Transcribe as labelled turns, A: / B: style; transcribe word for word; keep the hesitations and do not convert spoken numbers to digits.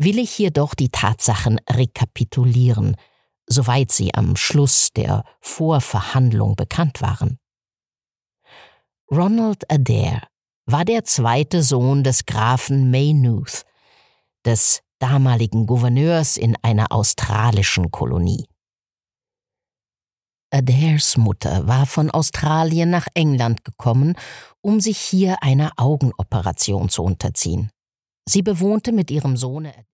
A: will ich hier doch die Tatsachen rekapitulieren, soweit sie am Schluss der Vorverhandlung bekannt waren. Ronald Adair war der zweite Sohn des Grafen Maynooth, des damaligen Gouverneurs in einer australischen Kolonie. Adairs Mutter war von Australien nach England gekommen, um sich hier einer Augenoperation zu unterziehen. Sie bewohnte mit ihrem Sohn